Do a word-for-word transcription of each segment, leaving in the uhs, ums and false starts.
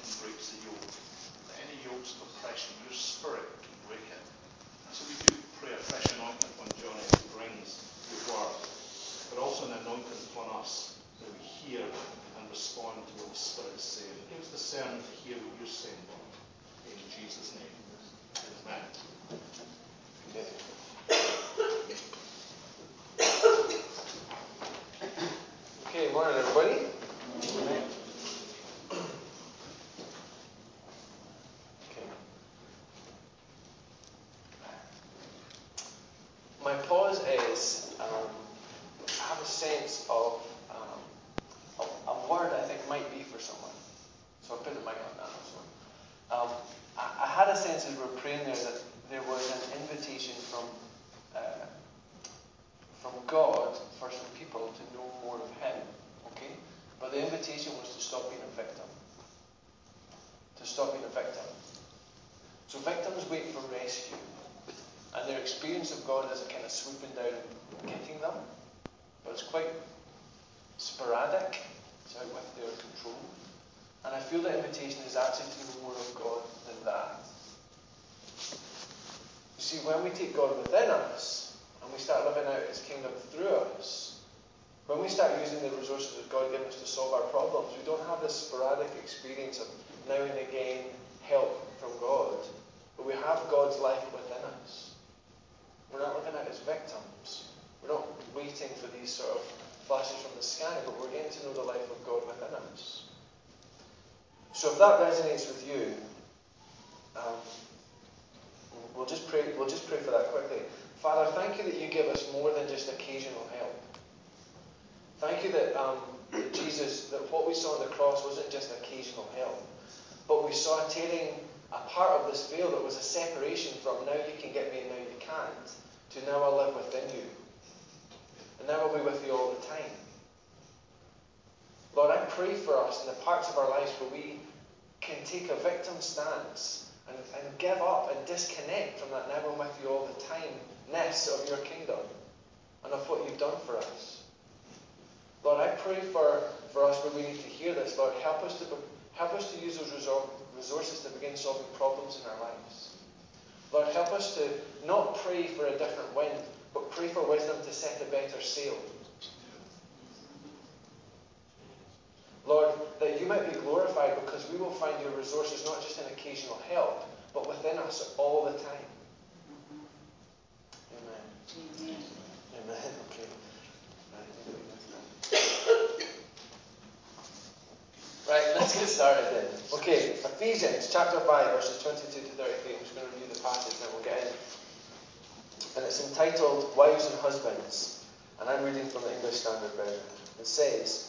anointing breaks the yoke. Any yokes of oppression, your spirit can break it. And so we do pray a fresh anointing upon Johnny as he brings your word, but also an anointing upon us that we hear and respond to what the Spirit is saying. Give us discernment to hear what you're saying, Lord. In Jesus' name. Amen. Okay, morning everybody. Amen. Okay. My pause is um, I have a sense of um, a, a word I think might be for someone. So I'll put the mic on that. So, um, I, I had a sense as we were praying there that there was an invitation from uh, from God for some people to know more of Him. Okay? But the invitation was to stop being a victim. To stop being a victim. So victims wait for rescue. And their experience of God is a kind of swooping down and getting them. But it's quite sporadic. It's out with their control. And I feel the invitation is actually to know more of God than that. You see, when we take God within us, and we start living out His kingdom through us, when we start using the resources that God gives us to solve our problems, we don't have this sporadic experience of now and again help from God, but we have God's life within us. We're not living out as victims. We're not waiting for these sort of flashes from the sky, but we're getting to know the life of God within us. So if that resonates with you, um, we'll just pray. We'll just pray for that quickly. Father, thank you that you give us more than just occasional help. Thank you that, um, that Jesus, that what we saw on the cross wasn't just occasional help, but we saw tearing a part of this veil that was a separation from now you can get me and now you can't, to now I'll live within you. And now I'll be with you all the time. Lord, I pray for us in the parts of our lives where we can take a victim stance and, and give up and disconnect from that now I'm with you all the time-ness of your kingdom and of what you've done for us. Lord, I pray for, for us where we need to hear this. Lord, help us to help us to use those resor- resources to begin solving problems in our lives. Lord, help us to not pray for a different wind, but pray for wisdom to set a better sail. Lord, that you might be glorified because we will find your resources not just in occasional help, but within us all the time. Amen. Amen. Amen. Okay. Right, let's get started then. Okay, Ephesians chapter five, verses twenty-two to thirty-three. I'm just going to review the passage and we'll get in. And it's entitled Wives and Husbands. And I'm reading from the English Standard Version. It says,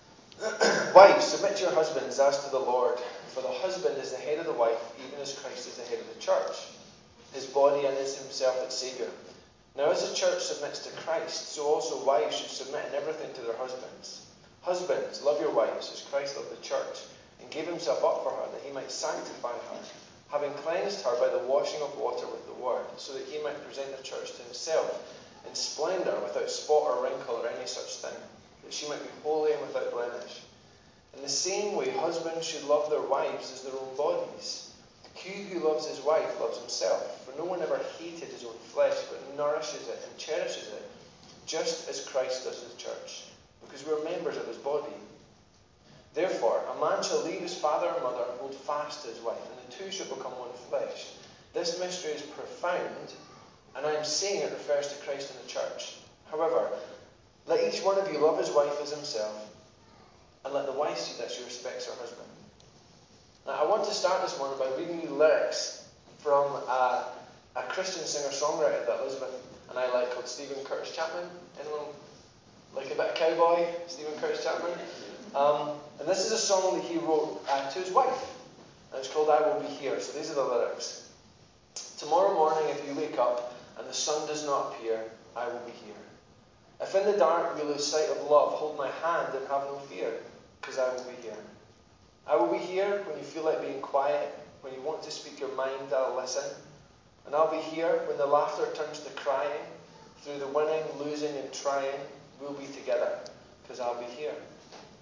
Wives, submit to your husbands as to the Lord, for the husband is the head of the wife, even as Christ is the head of the church, his body, and is himself its Saviour. Now as the church submits to Christ, so also wives should submit in everything to their husbands. Husbands, love your wives as Christ loved the church, and gave himself up for her, that he might sanctify her, having cleansed her by the washing of water with the word, so that he might present the church to himself in splendour, without spot or wrinkle or any such thing, that she might be holy and without blemish. In the same way, husbands should love their wives as their own bodies. He who loves his wife loves himself, for no one ever hated his own flesh, but nourishes it and cherishes it, just as Christ does his church, because we are members of his body. Therefore, a man shall leave his father and mother and hold fast to his wife, and the two shall become one flesh. This mystery is profound, and I am saying it refers to Christ and the church. However, let each one of you love his wife as himself, and let the wife see that she respects her husband. Now, I want to start this morning by reading you lyrics from a, a Christian singer-songwriter that Elizabeth and I like, called Stephen Curtis Chapman. Anyone like a bit of cowboy? Stephen Curtis Chapman? Um, and this is a song that he wrote uh, to his wife. And it's called I Will Be Here. So these are the lyrics. Tomorrow morning, if you wake up and the sun does not appear, I will be here. If in the dark you lose sight of love, hold my hand and have no fear, because I will be here. I will be here when you feel like being quiet, when you want to speak your mind, I'll listen. And I'll be here when the laughter turns to crying, through the winning, losing and trying, we'll be together, because I'll be here.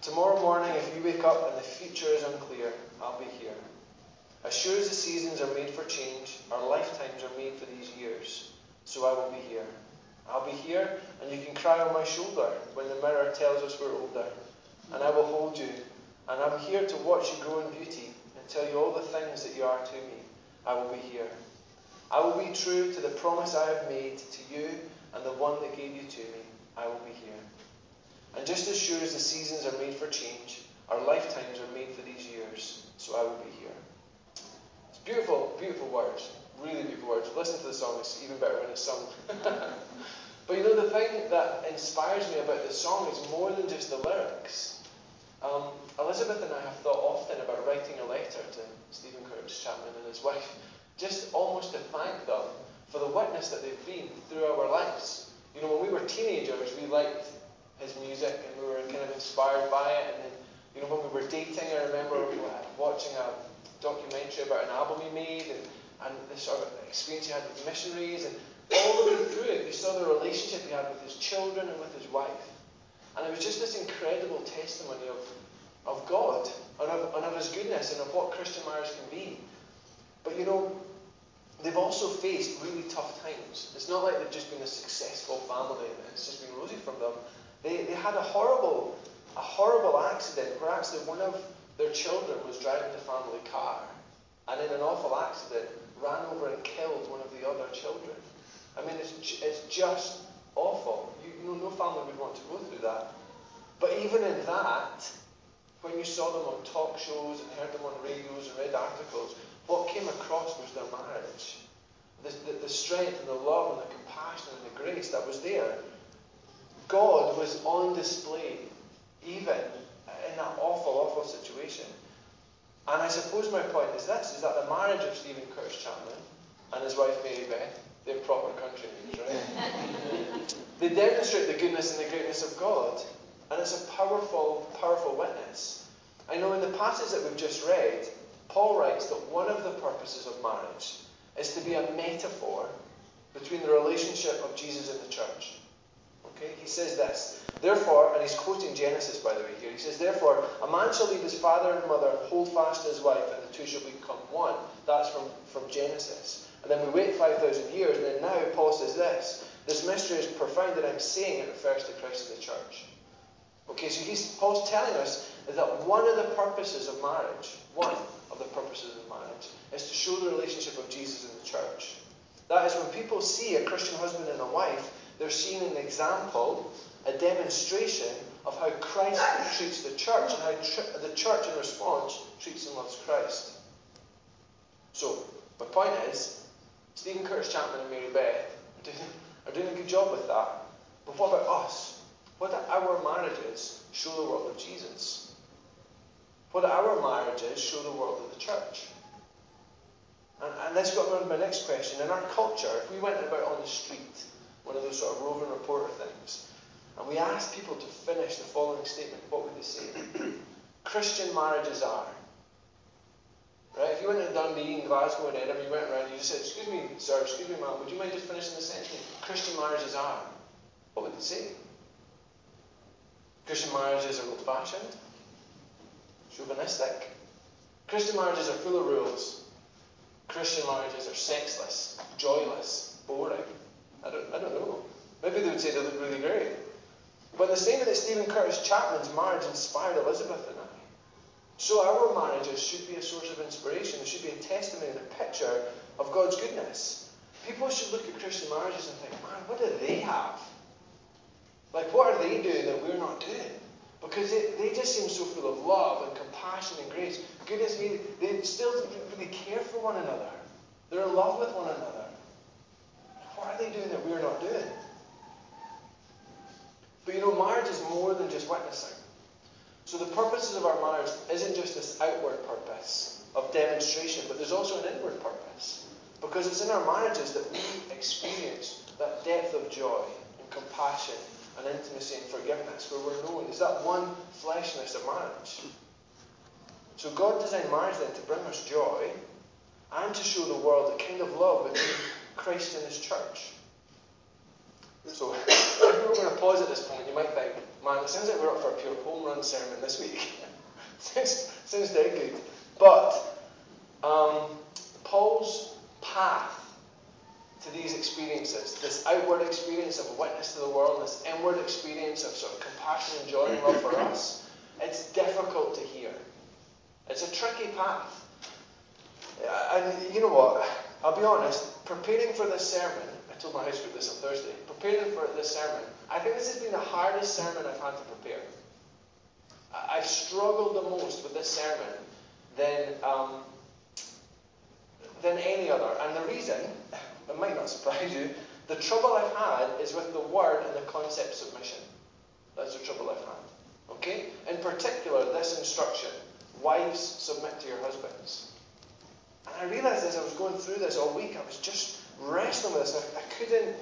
Tomorrow morning, if you wake up and the future is unclear, I'll be here. As sure as the seasons are made for change, our lifetimes are made for these years. So I will be here. I'll be here, and you can cry on my shoulder when the mirror tells us we're older. And I will hold you, and I'm here to watch you grow in beauty and tell you all the things that you are to me. I will be here. I will be true to the promise I have made to you and the one that gave you to me. I will be here. And just as sure as the seasons are made for change, our lifetimes are made for these years. So I will be here. It's beautiful, beautiful words. Really beautiful words. Listen to the song. It's even better when it's sung. But you know, the thing that inspires me about this song is more than just the lyrics. Um, Elizabeth and I have thought often about writing a letter to Stephen Curtis Chapman and his wife, just almost to thank them for the witness that they've been through our lives. You know, when we were teenagers, we liked his music and we were kind of inspired by it. And then, you know, when we were dating, I remember watching a documentary about an album he made and, and the sort of experience he had with missionaries. And all the way through it, we saw the relationship he had with his children and with his wife. And it was just this incredible testimony of, of God and of, and of his goodness and of what Christian marriage can be. But you know, they've also faced really tough times. It's not like they've just been a successful family and it's just been rosy from them. They, they had a horrible, a horrible accident where actually one of their children was driving the family car and in an awful accident ran over and killed one of the other children. I mean, it's, it's just awful. You, you know, no family would want to go through that. But even in that, when you saw them on talk shows and heard them on radios and read articles, what came across was their marriage. The, the, the strength and the love and the compassion and the grace that was there. God was on display, even in that awful, awful situation. And I suppose my point is this, is that the marriage of Stephen Curtis Chapman and his wife Mary Beth, they're proper country names, right? They demonstrate the goodness and the greatness of God. And it's a powerful, powerful witness. I know in the passage that we've just read, Paul writes that one of the purposes of marriage is to be a metaphor between the relationship of Jesus and the church. Okay? He says this, therefore, and he's quoting Genesis by the way here, he says, therefore, a man shall leave his father and mother and hold fast to his wife, and the two shall become one. That's from, from Genesis. And then we wait five thousand years, and then now Paul says this, this mystery is profound, and I'm saying it refers to Christ and the church. Okay, so he's, Paul's telling us that one of the purposes of marriage, one of the purposes of marriage, is to show the relationship of Jesus and the church. That is, when people see a Christian husband and a wife, they're seeing an example, a demonstration of how Christ treats the church and how tr- the church in response treats and loves Christ. So, my point is, Stephen Curtis Chapman and Mary Beth are doing, are doing a good job with that. But what about us? What do our marriages show the world of Jesus? What do our marriages show the world of the church? And, and this got me on to my next question. In our culture, if we went about on the street, one of those sort of roving reporter things, and we asked people to finish the following statement, what would they say? Christian marriages are. Right? If you went to Dundee, in Glasgow, in Edinburgh, you went around and you just said, excuse me, sir, excuse me, ma'am, would you mind just finishing the sentence? Christian marriages are. What would they say? Christian marriages are old-fashioned, chauvinistic. Christian marriages are full of rules. Christian marriages are sexless, joyless, boring. I don't, I don't know. Maybe they would say they look really great. But the same way that Stephen Curtis Chapman's marriage inspired Elizabeth and I, so our marriages should be a source of inspiration. It should be a testimony and a picture of God's goodness. People should look at Christian marriages and think, man, what do they have? Like, what are they doing that we're not doing? Because they, they just seem so full of love and compassion and grace. Goodness me, they still really care for one another. They're in love with one another. What are they doing that we're not doing? But you know, marriage is more than just witnessing. So the purposes of our marriage isn't just this outward purpose of demonstration, but there's also an inward purpose. Because it's in our marriages that we experience that depth of joy and compassion and intimacy and forgiveness, where we're known. It's that one fleshness of marriage. So God designed marriage then to bring us joy and to show the world the kind of love between Christ and his church. So, if we were going to pause at this point, you might think, man, it sounds like we're up for a pure home run sermon this week. sounds, sounds dead good. But, um, Paul's path to these experiences, this outward experience of a witness to the world, this inward experience of sort of compassion and joy and love for us, it's difficult to hear. It's a tricky path. And you know what? I'll be honest, preparing for this sermon, I told my house group this on Thursday, preparing for this sermon, I think this has been the hardest sermon I've had to prepare. I've struggled the most with this sermon than, um, than any other. And the reason, it might not surprise you, the trouble I've had is with the word and the concept submission. That's the trouble I've had. Okay? In particular, this instruction, wives, submit to your husbands. And I realised as I was going through this all week, I was just wrestling with this. I, I couldn't,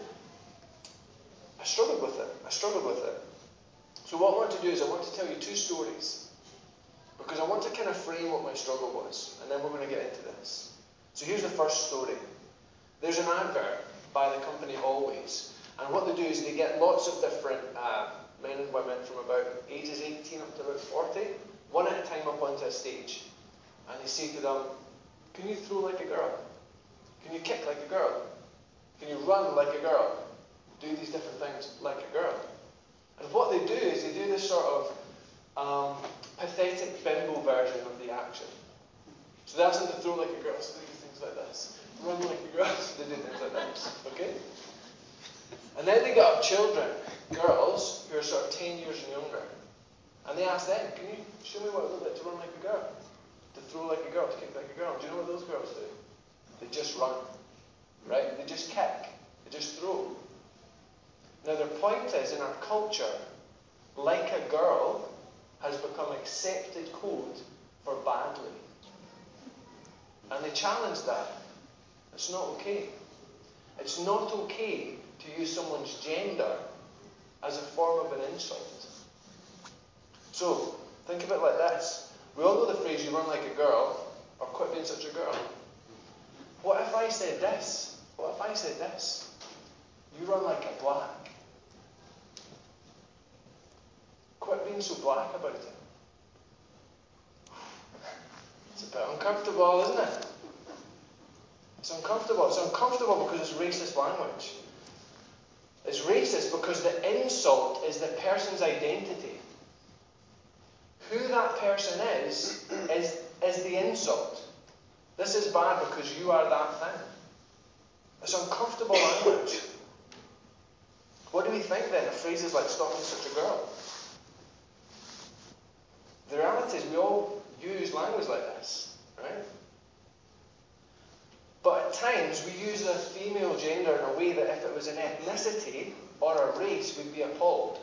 I struggled with it. I struggled with it. So what I want to do is I want to tell you two stories. Because I want to kind of frame what my struggle was. And then we're going to get into this. So here's the first story. There's an advert by the company Always. And what they do is they get lots of different uh, men and women from about ages eighteen up to about forty, one at a time up onto a stage. And they say to them, can you throw like a girl? Can you kick like a girl? Can you run like a girl? Do these different things like a girl. And what they do is they do this sort of um, pathetic bimbo version of the action. So they ask them to throw like a girl, so they do things like this. Run like a girl, so they do things like this. Okay? And then they get up children, girls, who are sort of ten years and younger. And they ask them, can you show me what it looks like to run like a girl? To throw like a girl, to kick like a girl. Do you know what those girls do? They just run. Right? They just kick. They just throw. Now their point is, in our culture, like a girl has become accepted code for badly. And they challenge that. It's not okay. It's not okay to use someone's gender as a form of an insult. So, think of it like this. We all know the phrase, you run like a girl, or quit being such a girl. What if I said this? What if I said this? You run like a black. Quit being so black about it. It's a bit uncomfortable, isn't it? It's uncomfortable. It's uncomfortable because it's racist language. It's racist because the insult is the person's identity. Who that person is, is, is the insult. This is bad because you are that thing. It's uncomfortable language. What do we think then of phrases like stop being such a girl? The reality is we all use language like this, right? But at times we use the female gender in a way that if it was an ethnicity or a race, we'd be appalled.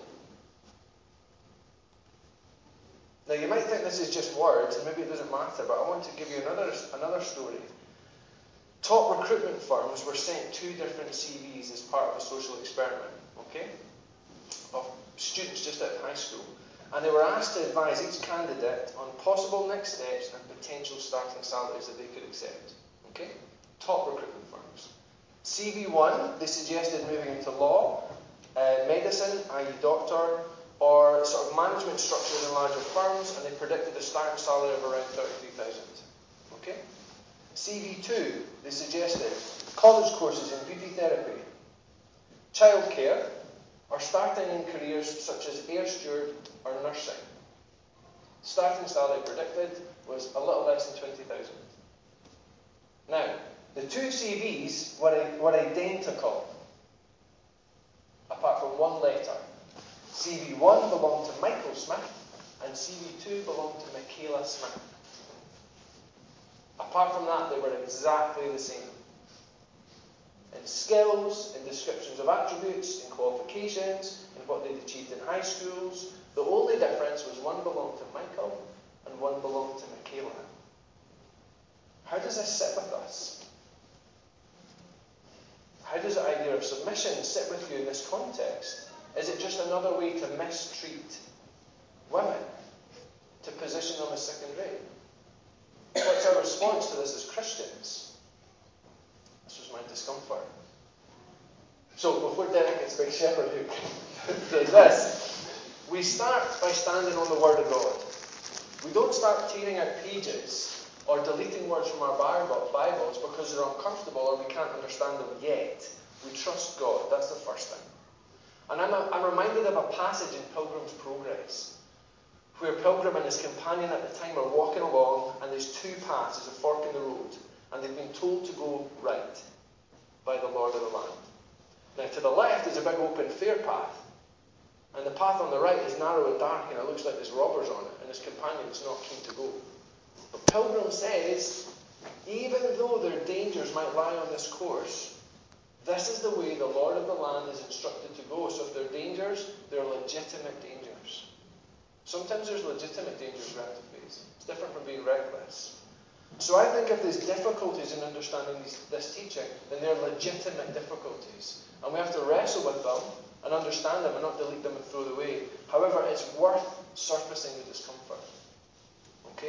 Now you might think this is just words, and maybe it doesn't matter, but I want to give you another, another story. Top recruitment firms were sent two different C Vs as part of a social experiment, okay? Of students just out of high school. And they were asked to advise each candidate on possible next steps and potential starting salaries that they could accept. Okay? Top recruitment firms. C V one, they suggested moving into law, uh, medicine, that is doctor, or sort of management structures in larger firms, and they predicted a starting salary of around thirty-three thousand. Okay? C V two, they suggested college courses in beauty therapy, childcare, or starting in careers such as air steward or nursing. Starting salary predicted was a little less than twenty thousand. Now, the two C Vs were, were identical, apart from one letter. C V one belonged to Michael Smith, and C V two belonged to Michaela Smith. Apart from that, they were exactly the same. In skills, in descriptions of attributes, in qualifications, in what they'd achieved in high schools. The only difference was one belonged to Michael and one belonged to Michaela. How does this sit with us? How does the idea of submission sit with you in this context? Is it just another way to mistreat women? To position them as second rate? What's our response to this as Christians? This was my discomfort. So before Derek gets Big Shepherd who does this, we start by standing on the Word of God. We don't start tearing out pages or deleting words from our Bibles because they're uncomfortable or we can't understand them yet. We trust God. That's the first thing. And I'm, a, I'm reminded of a passage in Pilgrim's Progress where Pilgrim and his companion at the time are walking along and there's two paths, there's a fork in the road, and they've been told to go right by the Lord of the land. Now to the left is a big open fair path, and the path on the right is narrow and dark and it looks like there's robbers on it, and his companion's not keen to go. But Pilgrim says, even though their dangers might lie on this course, this is the way the Lord of the land is instructed to go. So if there are dangers, they're legitimate dangers. Sometimes there's legitimate dangers we have to face. It's different from being reckless. So I think if there's difficulties in understanding these, this teaching, then they're legitimate difficulties. And we have to wrestle with them and understand them and not delete them and throw them away. However, it's worth surfacing the discomfort. Okay?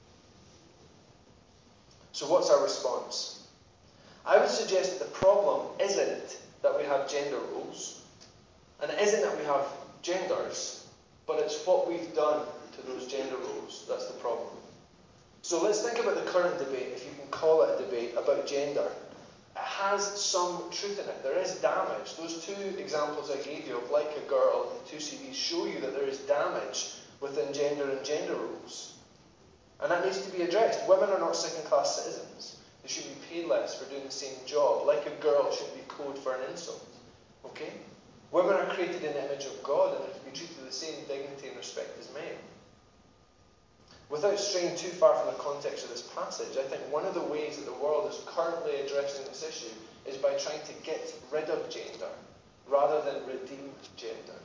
So what's our response? I would suggest that the problem isn't that we have gender roles, and it isn't that we have genders, but it's what we've done to those gender roles that's the problem. So let's think about the current debate, if you can call it a debate, about gender. It has some truth in it. There is damage. Those two examples I gave you of Like a Girl and the two C Ds show you that there is damage within gender and gender roles. And that needs to be addressed. Women are not second-class citizens. They should be paid less for doing the same job. Like a girl shouldn't be code for an insult. Okay? Women are created in the image of God and are to be treated with the same dignity and respect as men. Without straying too far from the context of this passage, I think one of the ways that the world is currently addressing this issue is by trying to get rid of gender rather than redeem gender.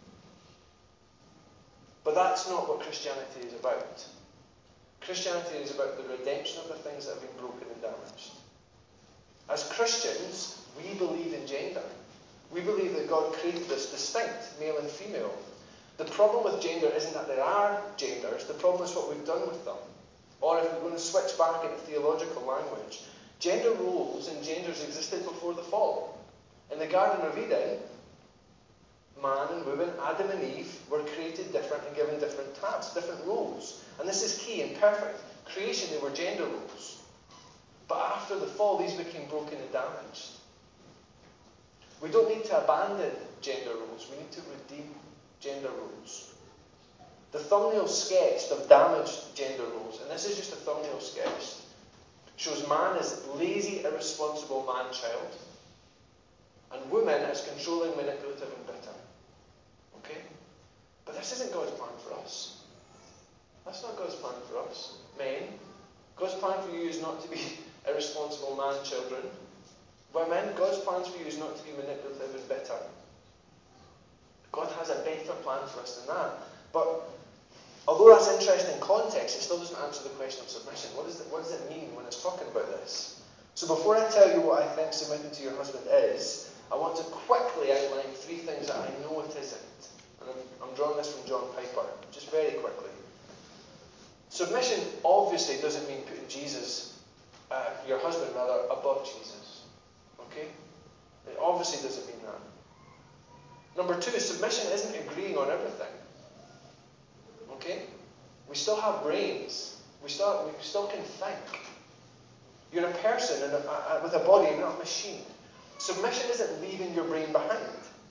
But that's not what Christianity is about. Christianity is about the redemption of the things that have been broken and damaged. As Christians, we believe in gender. We believe that God created us distinct, male and female. The problem with gender isn't that there are genders, the problem is what we've done with them. Or if we're going to switch back into theological language, gender roles and genders existed before the fall. In the Garden of Eden, man and woman, Adam and Eve, were created different and given different tasks, different roles. And this is key and perfect. Creation, they were gender roles. But after the fall, these became broken and damaged. We don't need to abandon gender roles. We need to redeem gender roles. The thumbnail sketch of damaged gender roles, and this is just a thumbnail sketch, shows man as lazy, irresponsible man-child, and woman as controlling, manipulative, and bitter. Okay? But this isn't God's plan for us. That's not God's plan for us. Men, God's plan for you is not to be irresponsible man-children. Women, God's plans for you is not to be manipulative and bitter. God has a better plan for us than that. But although that's interesting context, it still doesn't answer the question of submission. What does it, what does it mean when it's talking about this? So before I tell you what I think submitting to your husband is, I want to quickly outline three things that I know it isn't. And I'm, I'm drawing this from John Piper, just very quickly. Submission obviously doesn't mean putting Jesus, uh, your husband rather, above Jesus. Okay? It obviously doesn't mean that. Number two, submission isn't agreeing on everything. Okay? We still have brains. We still, we still can think. You're a person and a, a, with a body, you're not a machine. Submission isn't leaving your brain behind.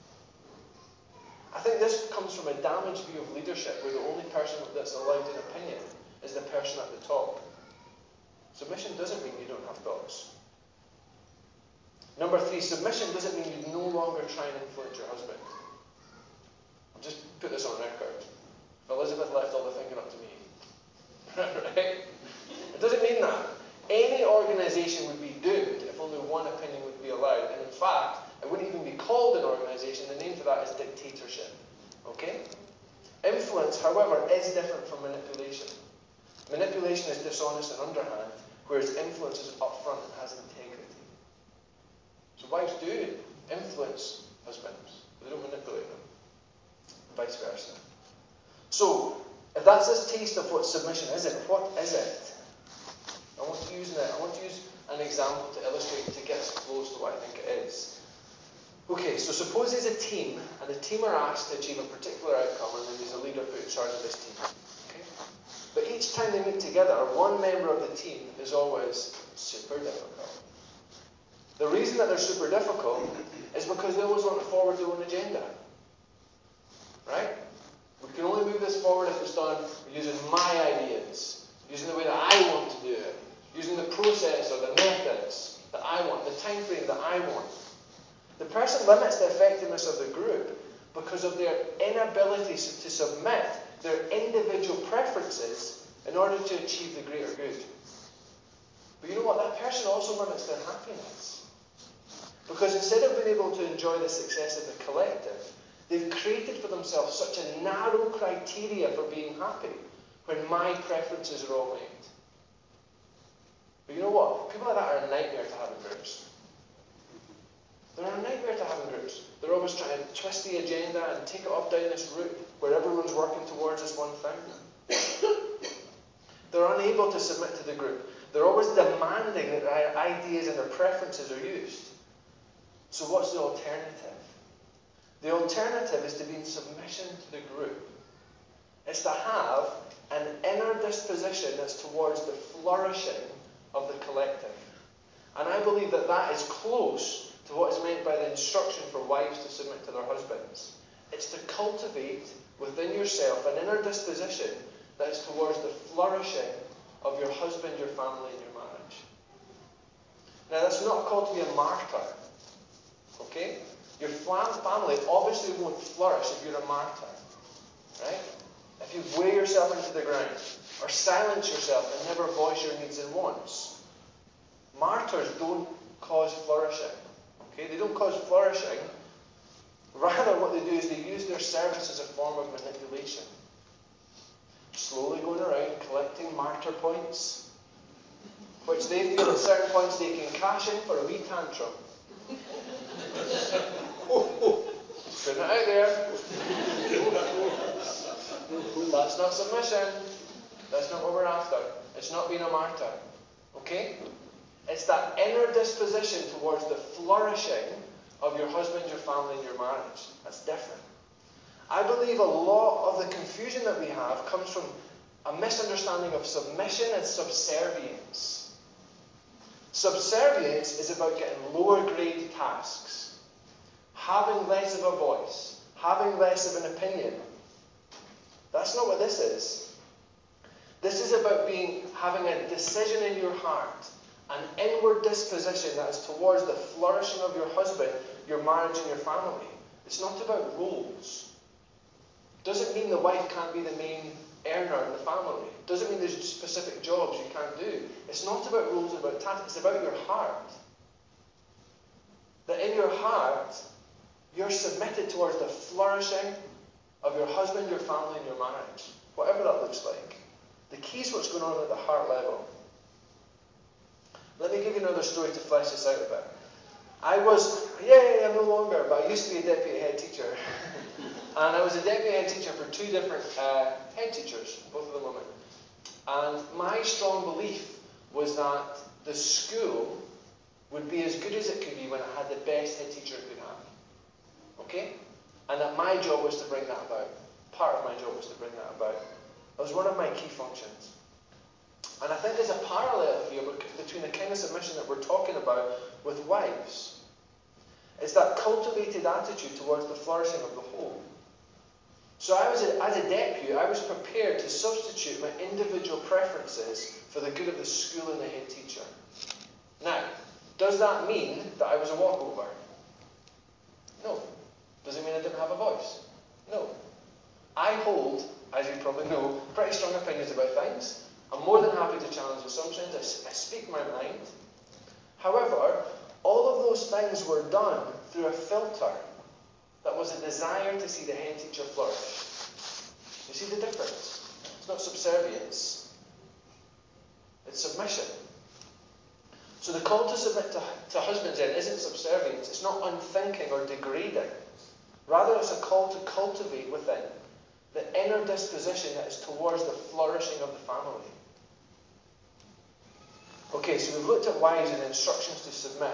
I think this comes from a damaged view of leadership where the only person that's allowed an opinion is the person at the top. Submission doesn't mean you don't have thoughts. Number three, submission doesn't mean you no longer try and influence your husband. I'll just put this on record. Elizabeth left all the thinking up to me. Right? It doesn't mean that. Any organisation would be doomed if only one opinion would be allowed. And in fact, it wouldn't even be called an organisation. The name for that is dictatorship. Okay? Influence, however, is different from manipulation. Manipulation is dishonest and underhand, whereas influence is upfront and has integrity. So wives do influence husbands, but they don't manipulate them. And vice versa. So, if that's a taste of what submission isn't, what is it? I want to use an, I want to use an example to illustrate, to get us close to what I think it is. Okay, so suppose there's a team, and the team are asked to achieve a particular outcome, and then there's a leader put in charge of this team. Okay? But each time they meet together, one member of the team is always super difficult. The reason that they're super difficult is because they always want to forward their own agenda. Right? We can only move this forward if it's done using my ideas, using the way that I want to do it, using the process or the methods that I want, the time frame that I want. The person limits the effectiveness of the group because of their inability to submit their individual preferences in order to achieve the greater good. But you know what? That person also limits their happiness. Because instead of being able to enjoy the success of the collective, they've created for themselves such a narrow criteria for being happy when my preferences are all met. But you know what? People like that are a nightmare to have in groups. They're a nightmare to have in groups. They're always trying to twist the agenda and take it off down this route where everyone's working towards this one thing. They're unable to submit to the group. They're always demanding that their ideas and their preferences are used. So what's the alternative? The alternative is to be in submission to the group. It's to have an inner disposition that's towards the flourishing of the collective. And I believe that that is close to what is meant by the instruction for wives to submit to their husbands. It's to cultivate within yourself an inner disposition that is towards the flourishing of your husband, your family, and your marriage. Now, that's not a call to be a martyr. Okay? Your family obviously won't flourish if you're a martyr. Right? If you weigh yourself into the ground, or silence yourself and never voice your needs and wants. Martyrs don't cause flourishing. Okay? They don't cause flourishing. Rather, what they do is they use their service as a form of manipulation. Slowly going around collecting martyr points, which they feel at certain points they can cash in for a wee tantrum. Putting it out there. That's not submission. That's not what we're after. It's not being a martyr. Okay? It's that inner disposition towards the flourishing of your husband, your family, and your marriage. That's different. I believe a lot of the confusion that we have comes from a misunderstanding of submission and subservience. Subservience is about getting lower grade tasks, having less of a voice, having less of an opinion. That's not what this is. This is about being having a decision in your heart, an inward disposition that is towards the flourishing of your husband, your marriage, and your family. It's not about roles. Doesn't mean the wife can't be the main earner in the family. Doesn't mean there's specific jobs you can't do. It's not about roles, about tasks. It's about your heart. That in your heart, you're submitted towards the flourishing of your husband, your family, and your marriage. Whatever that looks like. The key is what's going on at the heart level. Let me give you another story to flesh this out a bit. I was, yeah, yeah, I'm no longer, but I used to be a deputy head teacher. And I was a deputy head teacher for two different uh, head teachers, both of them women. And my strong belief was that the school would be as good as it could be when it had the best head teacher it could have. Okay? And that my job was to bring that about. Part of my job was to bring that about. It was one of my key functions. And I think there's a parallel here between the kind of submission that we're talking about with wives. It's that cultivated attitude towards the flourishing of the whole. So I was, a, as a deputy, I was prepared to substitute my individual preferences for the good of the school and the head teacher. Now, does that mean that I was a walkover? No. Does it mean I didn't have a voice? No. I hold, as you probably know, pretty strong opinions about things. I'm more than happy to challenge assumptions. I, I speak my mind. However, all of those things were done through a filter that was a desire to see the head teacher flourish. You see the difference? It's not subservience. It's submission. So the call to submit to, to husbands then isn't subservience. It's not unthinking or degrading. Rather, it's a call to cultivate within the inner disposition that is towards the flourishing of the family. Okay, so we've looked at wives and instructions to submit.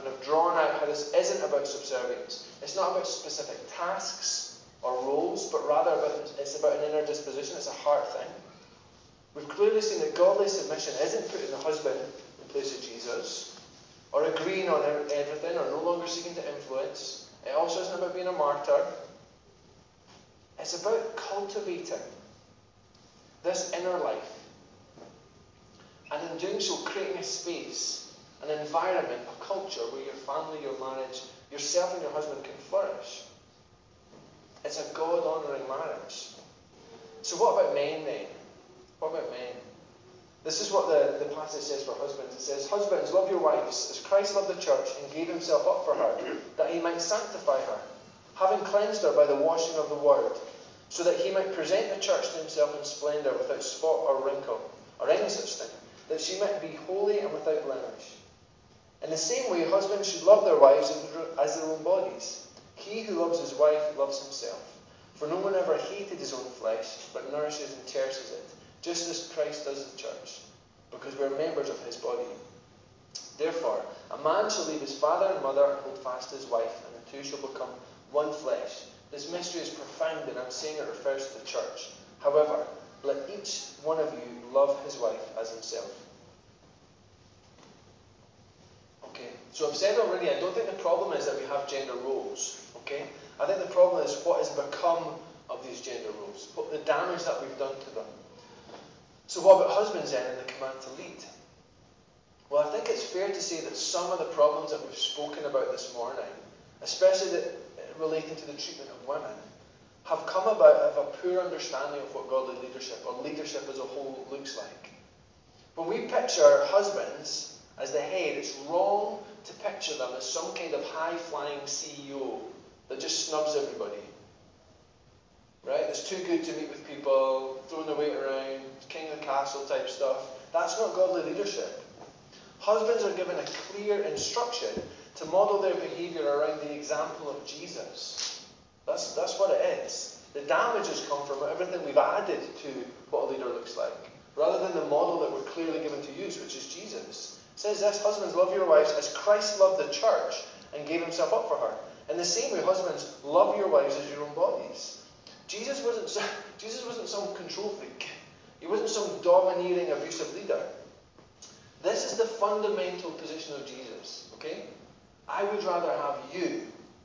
and I've drawn out how this isn't about subservience. It's not about specific tasks or roles, but rather about, it's about an inner disposition. It's a heart thing. We've clearly seen that godly submission isn't putting the husband in place of Jesus, or agreeing on everything, or no longer seeking to influence. It also isn't about being a martyr. It's about cultivating this inner life, and in doing so, creating a space, an environment, a culture where your family, your marriage, yourself and your husband can flourish. It's a God-honouring marriage. So what about men then? What about men? This is what the, the passage says for husbands. It says, "Husbands, love your wives, as Christ loved the church and gave himself up for her, that he might sanctify her, having cleansed her by the washing of the word, so that he might present the church to himself in splendour, without spot or wrinkle, or any such thing, that she might be holy and without blemish. In the same way, husbands should love their wives as their own bodies. He who loves his wife loves himself. For no one ever hated his own flesh, but nourishes and cherishes it, just as Christ does the church, because we are members of his body. Therefore, a man shall leave his father and mother and hold fast to his wife, and the two shall become one flesh." This mystery is profound, and I'm saying it refers to the church. However, let each one of you love his wife as himself. Okay, so I've said already, I don't think the problem is that we have gender roles. Okay, I think the problem is what has become of these gender roles, what the damage that we've done to them. So what about husbands then, and the command to lead? Well, I think it's fair to say that some of the problems that we've spoken about this morning, especially that relating to the treatment of women, have come about of a poor understanding of what godly leadership, or leadership as a whole, looks like. When we picture husbands as the head, it's wrong to picture them as some kind of high-flying C E O that just snubs everybody. Right? That's too good to meet with people, throwing their weight around, king of the castle type stuff. That's not godly leadership. Husbands are given a clear instruction to model their behaviour around the example of Jesus. That's, that's what it is. The damage has come from everything we've added to what a leader looks like, rather than the model that we're clearly given to use, which is Jesus. It says this, "Husbands, love your wives as Christ loved the church and gave himself up for her. In the same way, husbands, love your wives as your own bodies." Jesus wasn't, Jesus wasn't some control freak. He wasn't some domineering, abusive leader. This is the fundamental position of Jesus, okay? I would rather have you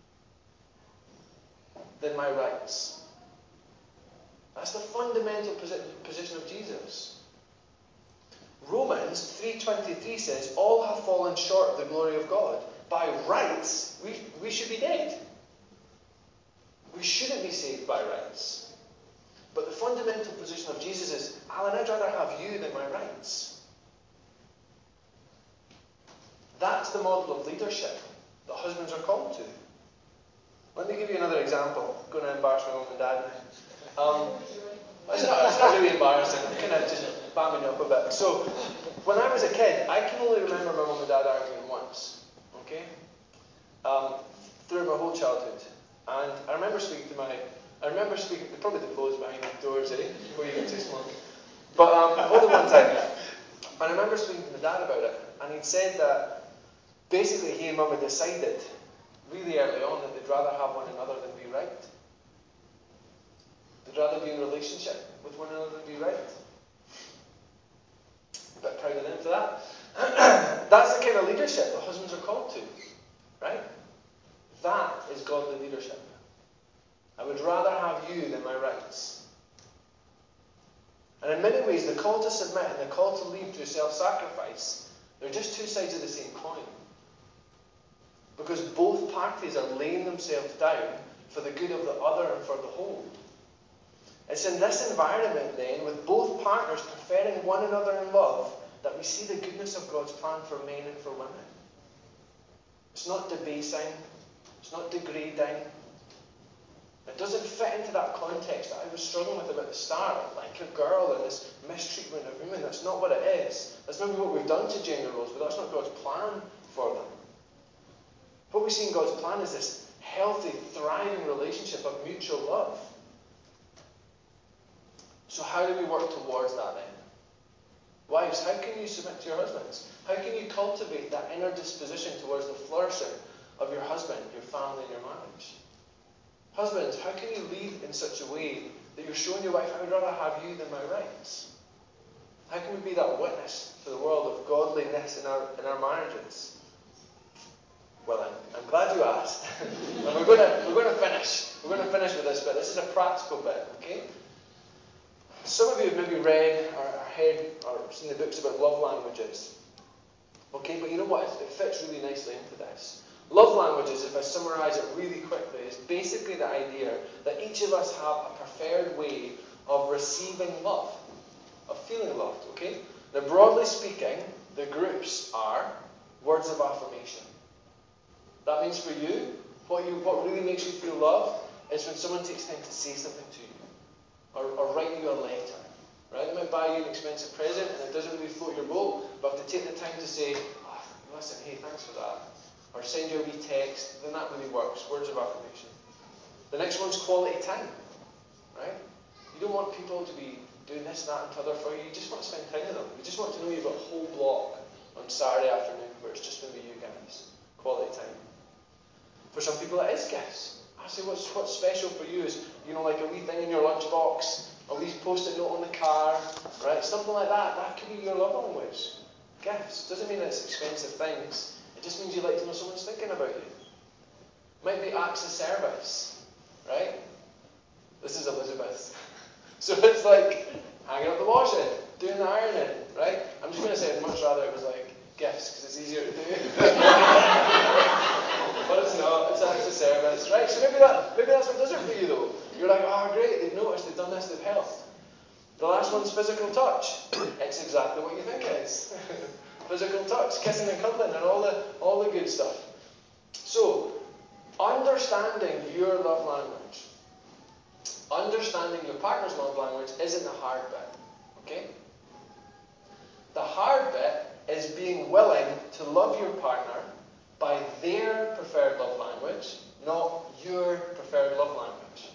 than my rights. That's the fundamental posi- position of Jesus. Romans three twenty-three says, "All have fallen short of the glory of God." By rights, we, we should be dead. We shouldn't be saved by rights. But the fundamental position of Jesus is, "Alan, I'd rather have you than my rights." That's the model of leadership that husbands are called to. Let me give you another example. I'm going to embarrass my mum and dad now. Um, it's, not, it's not really embarrassing. I'm kind of just bamming up a bit. So, when I was a kid, I can only remember my mum and dad arguing once. Okay? Um, throughout my whole childhood. And I remember speaking to my... I remember speaking... They probably closed behind the doors, eh? Before you get too smart. But um, more than one time. And I remember speaking to my dad about it. And he'd said that basically he and mum had decided really early on that they'd rather have one another than be right. They'd rather be in a relationship with one another than be right. A bit proud of them for that. That's the kind of leadership that husbands are called to. Right? That is godly leadership. I would rather have you than my rights. And in many ways, the call to submit and the call to lead through self-sacrifice, they're just two sides of the same coin. Because both parties are laying themselves down for the good of the other and for the whole. It's in this environment then, with both partners preferring one another in love, that we see the goodness of God's plan for men and for women. It's not debasing. It's not degrading. It doesn't fit into that context that I was struggling with about the start, like a girl and this mistreatment of women. That's not what it is. That's maybe what we've done to gender roles, but that's not God's plan for them. What we see in God's plan is this healthy, thriving relationship of mutual love. So how do we work towards that then? Wives, how can you submit to your husbands? How can you cultivate that inner disposition towards the flourishing of your husband, your family, and your marriage? Husbands, how can you lead in such a way that you're showing your wife, I would rather have you than my rights? How can we be that witness to the world of godliness in our in our marriages? Well, I'm, I'm glad you asked. And we're going to we're going to finish. We're going to finish with this bit. This is a practical bit, okay? Some of you have maybe read or heard or seen the books about love languages. Okay, but you know what? It, it fits really nicely into this. Love languages, if I summarise it really quickly, is basically the idea that each of us have a preferred way of receiving love, of feeling loved, okay? Now, broadly speaking, the groups are words of affirmation. That means for you, what you what really makes you feel loved is when someone takes time to say something to you, or, or write you a letter. Right? They might buy you an expensive present and it doesn't really float your boat, but if they take the time to say, oh, listen, hey, thanks for that, or send you a wee text, then that really works. Words of affirmation. The next one's quality time. Right? You don't want people to be doing this, that, and t'other for you. You just want to spend time with them. You just want to know you've got a whole block on Saturday afternoon where it's just going to be you guys. Quality time. For some people it is gifts. I say what's what's special for you is, you know, like a wee thing in your lunchbox, a wee post-it note on the car, right? Something like that. That could be your love language. Gifts. Doesn't mean it's expensive things. It just means you like to know someone's thinking about you. Might be acts of service, right? This is Elizabeth. So it's like hanging up the washing, doing the ironing, right? I'm just going to say I'd much rather it was like gifts because it's easier to do. But it's not. It's acts of service, right? So maybe that maybe that's what does it for you though. You're like, oh great, they've noticed, they've done this, they've helped. The last one's physical touch. It's exactly what you think it is. Physical touch, kissing and cuddling, and all the all the good stuff. So, understanding your love language, understanding your partner's love language isn't the hard bit. Okay? The hard bit is being willing to love your partner by their preferred love language, not your preferred love language.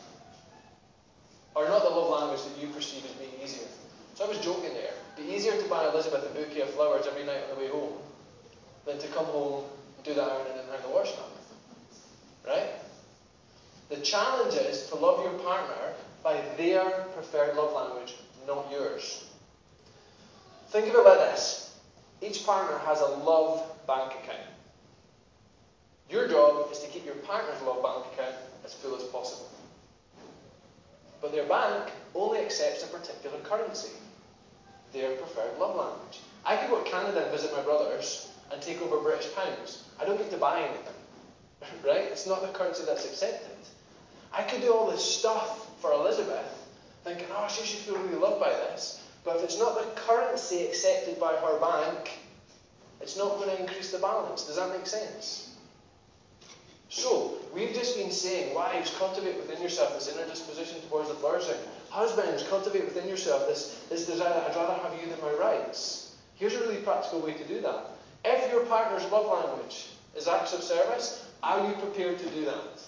Or not the love language that you perceive as being easier. So I was joking there. It'd be easier to buy Elizabeth a bouquet of flowers every night on the way home than to come home, do the ironing and hang the washing up. Right? The challenge is to love your partner by their preferred love language, not yours. Think of it like this. Each partner has a love bank account. Your job is to keep your partner's love bank account as full as possible. But their bank only accepts a particular currency, their preferred love language. I could go to Canada and visit my brothers and take over British pounds. I don't get to buy anything. Right? It's not the currency that's accepted. I could do all this stuff for Elizabeth, thinking, oh, she should feel really loved by this. But if it's not the currency accepted by her bank, it's not going to increase the balance. Does that make sense? So, we've just been saying, wives, cultivate within yourself this inner disposition towards the flourishing. Husbands, cultivate within yourself this, this desire, I'd rather have you than my rights. Here's a really practical way to do that. If your partner's love language is acts of service, are you prepared to do that?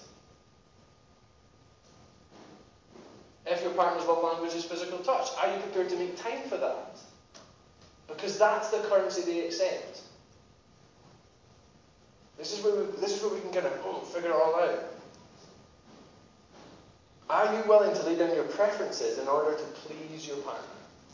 If your partner's love language is physical touch, are you prepared to make time for that? Because that's the currency they accept. This is where we, this is where we can kind of oh, figure it all out. Are you willing to lay down your preferences in order to please your partner?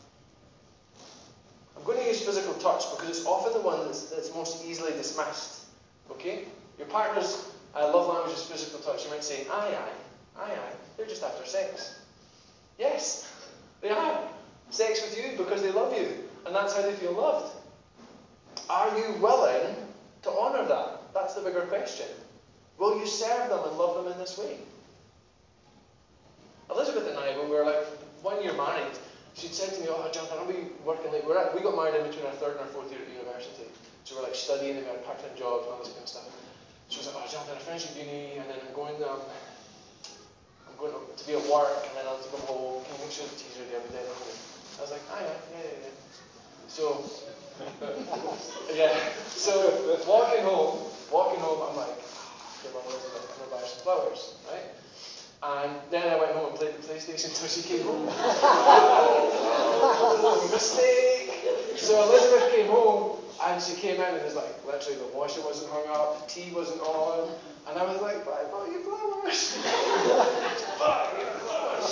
I'm going to use physical touch because it's often the one that's, that's most easily dismissed. Okay? Your partner's uh, love language is physical touch. You might say, aye, aye, aye, aye. They're just after sex. Yes, they are. Sex with you because they love you. And that's how they feel loved. Are you willing to honour that? That's the bigger question. Will you serve them and love them in this way? Elizabeth and I, when we were like one year married, she'd said to me, oh, Jonathan, I'll be working late. We're at, we got married in between our third and our fourth year at university. So we're like studying and we had part-time jobs and all this kind of stuff. She was like, oh, Jonathan, I finished at uni and then I'm going um, I'm going to, to be at work and then I'll have to come home. Can you make sure the tea's ready? I'll be dead hungry. I was like, ah, yeah, yeah, yeah, yeah. So, yeah, so walking home, walking home, I'm like, okay, well, Elizabeth, I'm going to buy her some flowers, right? And then I went home and played the PlayStation until she came home. Mistake! So Elizabeth came home and she came in and was like, literally the washing wasn't hung up, the tea wasn't on, and I was like, but I bought you flowers. Bought you flowers.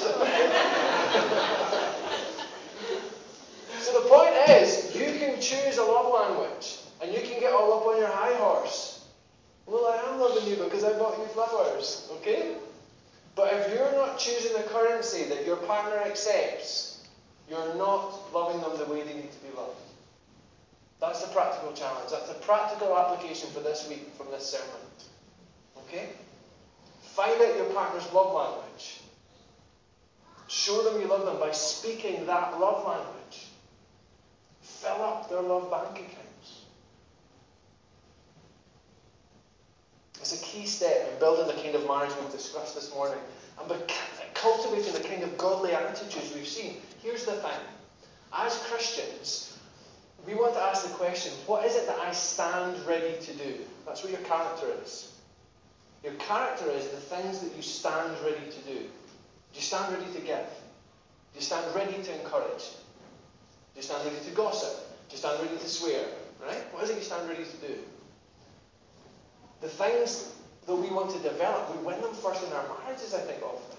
So the point is, you can choose a love language, and you can get all up on your high horse. Well, I am loving you because I bought you flowers, okay? But if you're not choosing the currency that your partner accepts, you're not loving them the way they need to be loved. That's the practical challenge. That's the practical application for this week from this sermon. Okay? Find out your partner's love language. Show them you love them by speaking that love language. Fill up their love bank accounts. It's a key step in building the kind of marriage we've discussed this morning and by cultivating the kind of godly attitudes we've seen. Here's the thing. As Christians, we want to ask the question, what is it that I stand ready to do? That's what your character is. Your character is the things that you stand ready to do. Do you stand ready to give? Do you stand ready to encourage? Do you stand ready to gossip? Do you stand ready to swear? Right? What is it you stand ready to do? The things that we want to develop, we win them first in our marriages, I think, often.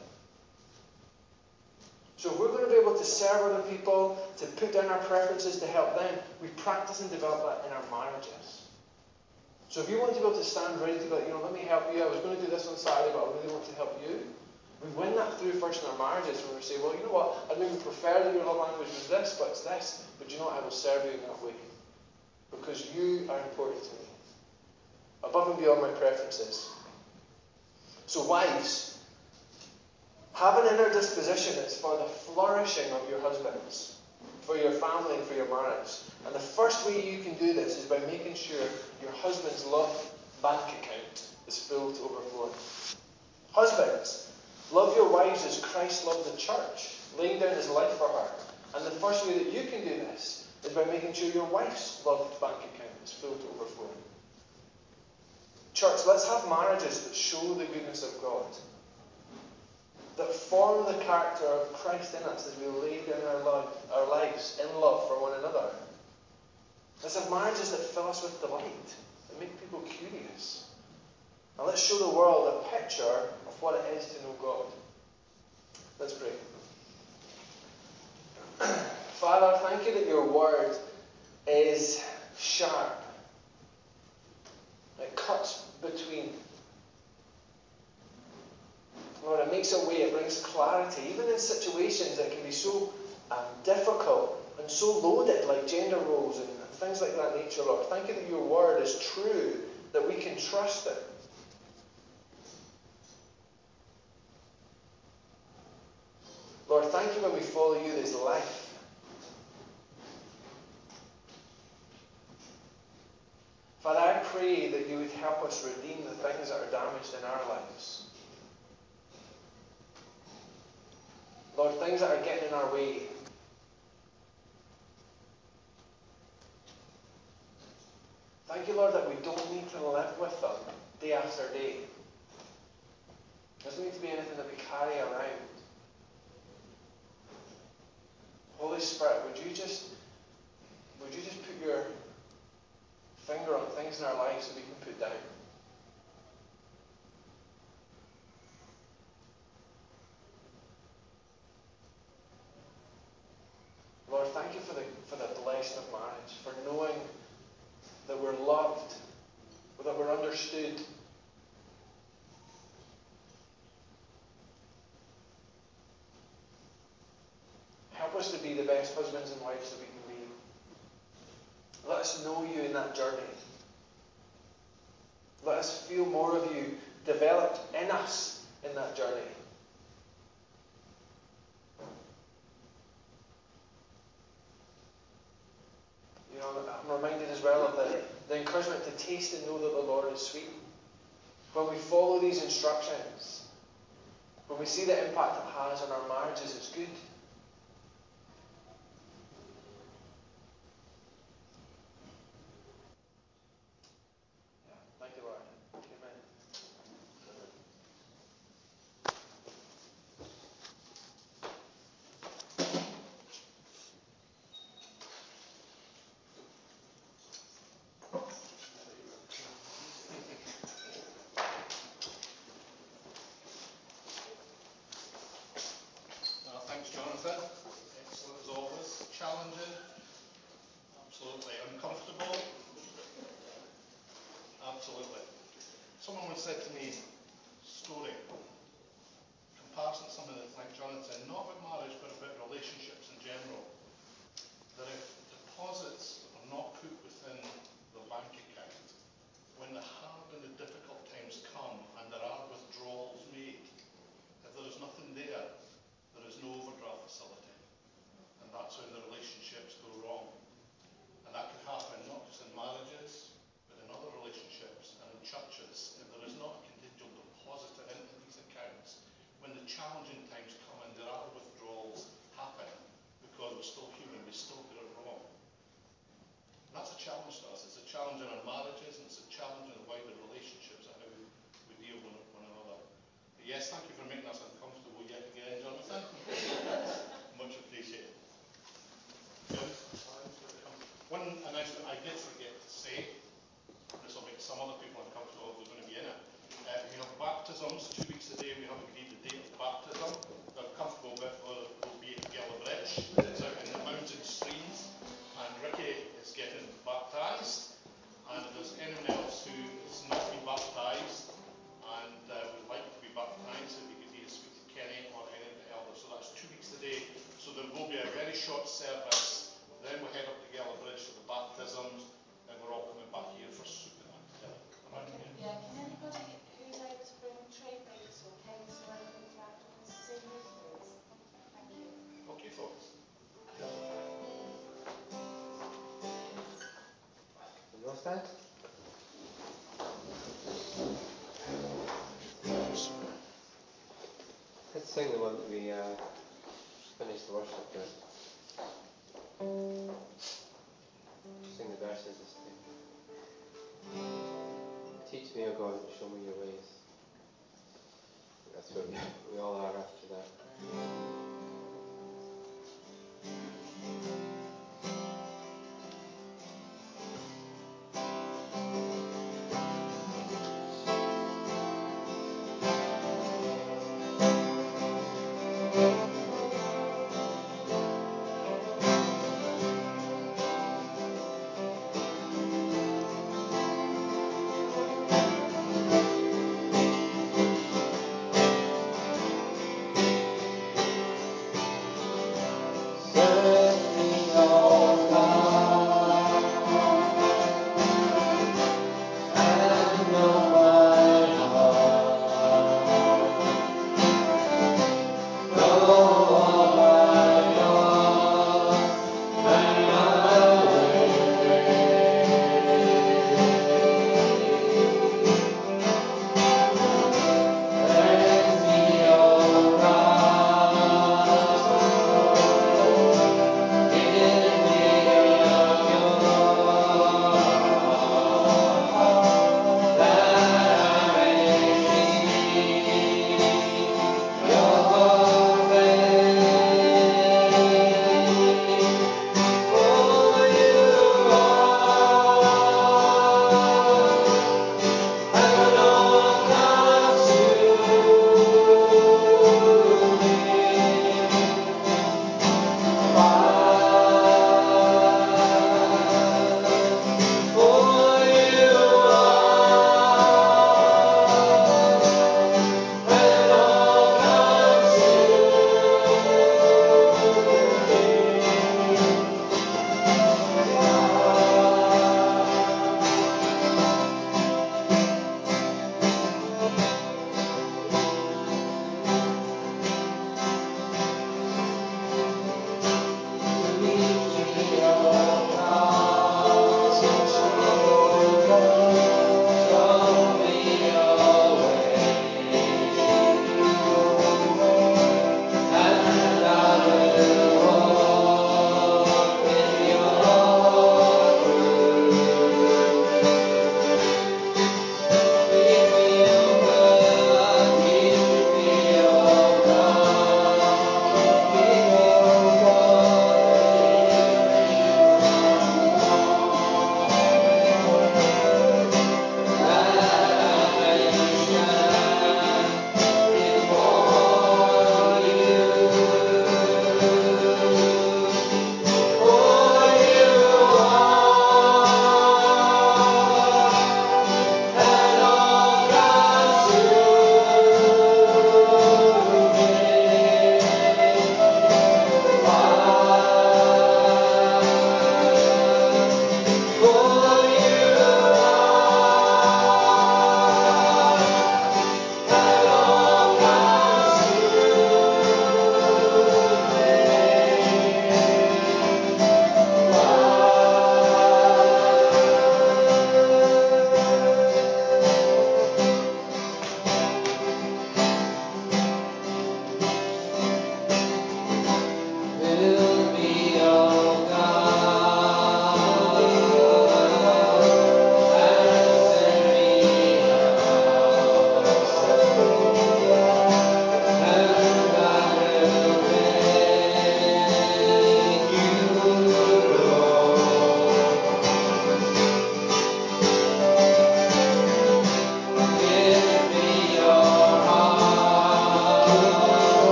So if we're going to be able to serve other people, to put down our preferences to help them, we practice and develop that in our marriages. So if you want to be able to stand ready to go, you know, let me help you, I was going to do this on Saturday, but I really want to help you. We win that through first in our marriages when we say, well, you know what, I'd maybe prefer that your love language was this, but it's this. But you know what, I will serve you in that way. Because you are important to me. Above and beyond my preferences. So wives, have an inner disposition that's for the flourishing of your husbands, for your family and for your marriage. And the first way you can do this is by making sure your husband's love bank account is full to overflowing. Husbands, love your wives as Christ loved the church, laying down his life for her. And the first way that you can do this is by making sure your wife's love bank account is full to overflowing. Church, let's have marriages that show the goodness of God, that form the character of Christ in us as we lay down our, love, our lives in love for one another. Let's have marriages that fill us with delight, that make people curious. And let's show the world a picture of what it is to know God. Let's pray. Father, thank you that your word is sharp. It cuts between. Lord, it makes a way, it brings clarity, even in situations that can be so um, difficult and so loaded, like gender roles and, and things like that nature, Lord. Thank you that your word is true, that we can trust it. Lord, thank you when we follow you, there's life. Father, I pray that you would help us redeem the things that are damaged in our lives. Lord, things that are getting in our way. Thank you, Lord, that we don't need to live with them day after day. There doesn't need to be anything that we carry around. Holy Spirit, would you just would you just put your finger on things in our lives that we can put down? Lord, thank you for the for the blessing of marriage, for knowing that we're loved, that we're understood. Help us to be the best husbands and wives that we can be. Let us know you in that journey. Let us feel more of you developed in us in that journey. You know, I'm reminded as well of the, the encouragement to taste and know that the Lord is sweet. When we follow these instructions, when we see the impact it has on our marriages, it's good. Someone once said to me, story, comparison to something that's like Jonathan said, not about marriage, but about relationships in general. That if deposits are not put within the bank account, when the hard and the difficult times come and there are withdrawals made, if there is nothing there, there is no overdraft facility. And that's when the relationships go wrong. And that can happen not just in marriages, but in other relationships and in churches. If there is not a contingent deposit into these accounts, when the challenging times come and there are withdrawals happen, because we're still human, we still get it wrong. And that's a challenge to us. It's a challenge in our marriages, and it's a challenge in the wider relationships and how we, we deal with one another. But yes, thank you for making us uncomfortable yet again, Jonathan. Much appreciated. Good. One announcement I did forget to say, this will make some other people uncomfortable if they're going to be in it. Uh, we have baptisms, two weeks a day we have agreed the date of baptism. The comfortable bit will, will be at Gala Bridge. It's out in the mountain streams, and Ricky is getting baptised. And if there's anyone else who has not been baptised and uh, would like to be baptised, if you could either speak to Kenny or any of the elders. So that's two weeks a day. So there will be a very short service. Then we'll head up to Gala Bridge for the baptisms, and we're all coming back here for soup and that together. Right? Yeah, can anybody who's able to bring tray plates or cakes or anything to afterwards say yes, please? Thank you. Okay, folks. You all stand? Let's sing the one that we uh, finished the worship with. Sing the verses this time. Teach me, O God, and show me your ways. That's what we, we all are after that.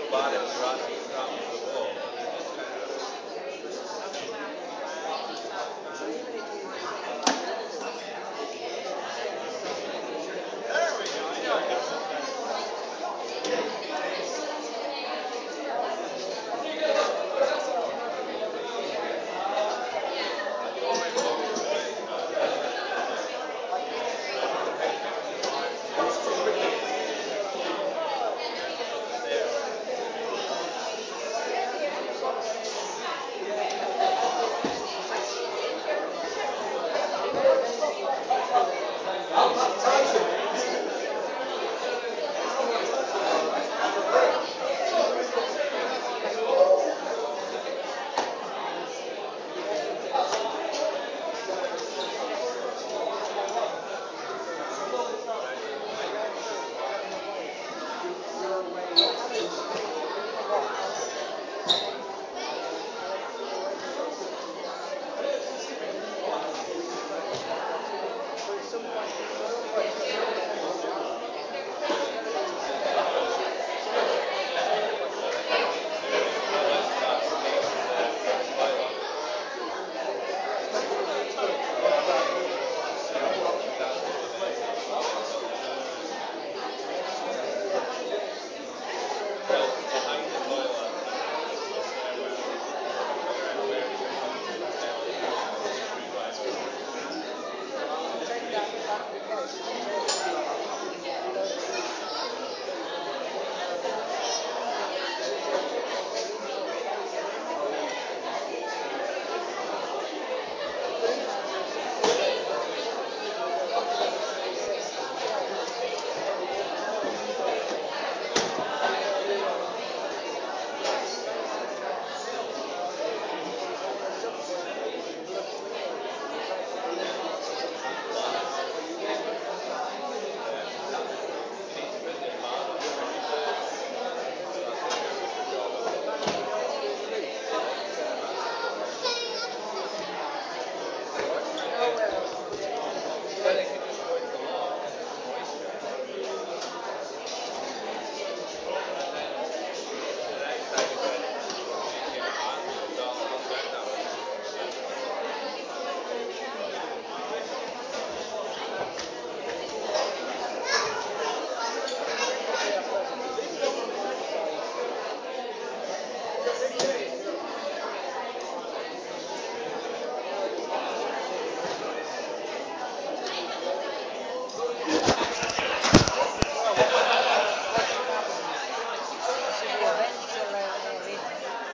Bharat Rati.